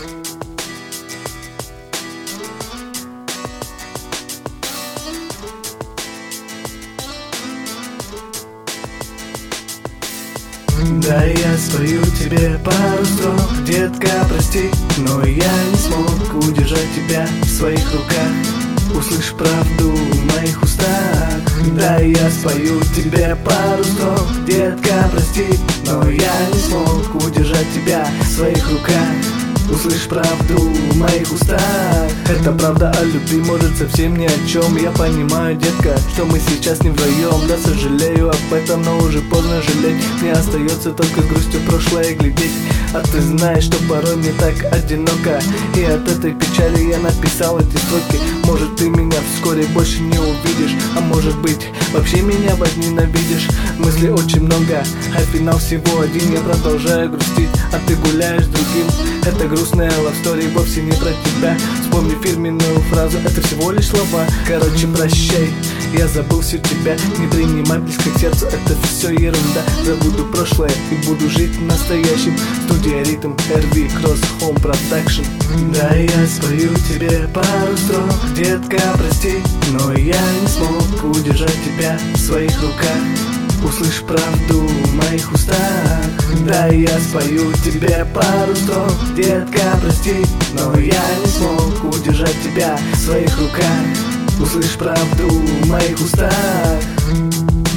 Да, я спою тебе пару строк, детка, прости, но я не смог удержать тебя в своих руках. Услышь правду в моих устах. Да, я спою тебе пару строк, детка, прости, но я не смог удержать тебя в своих руках. Услышь правду в моих устах. Это правда о любви, может совсем ни о чем. Я понимаю, детка, что мы сейчас не вдвоем. Да, сожалею об этом, но уже поздно жалеть. Мне остается только с грустью прошлое глядеть. А ты знаешь, что порой мне так одиноко, и от этой печали я написал эти строки. Может, ты меня вскоре больше не увидишь, а может быть, вообще меня возненавидишь. Мыслей очень много, а финал всего один. Я продолжаю грустить, а ты гуляешь с другим. Это грустная love story, вовсе не про тебя. Вспомни фирменную фразу, это всего лишь слова. Короче, прощай, я забыл всю тебя. Не принимай близко к сердцу, это все ерунда. Забуду прошлое и буду жить настоящим. Студия Ритм, RV, Cross Home Production. Да, я спою тебе пару строк, детка, прости, но я не смог удержать тебя в своих руках. Услышь правду в моих устах. Да, я спою тебе пару строк, детка, прости, но я не смог удержать тебя в своих руках. Услышь правду в моих устах.